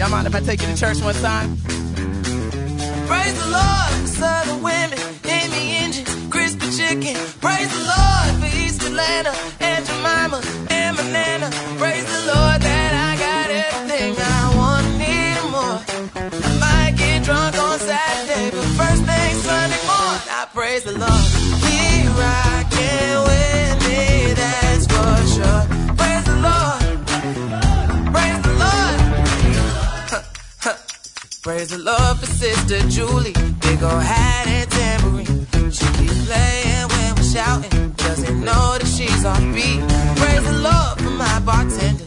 Y'all mind if I take you to church one time? Praise the Lord for Southern women, Amy Engines, crispy chicken. Praise the Lord for East Atlanta and Jemima and my Nana. Praise the Lord that I got everything I want, need more. I might get drunk on Saturday, but first thing Sunday morning, I praise the Lord. He rockin' with me, that's for sure. Praise the Lord. Praise the Lord. Praise the Lord for Sister Julie, big ol' hat and tambourine. She keeps playing when we're shouting, doesn't know that she's off beat. Praise the Lord for my bartender,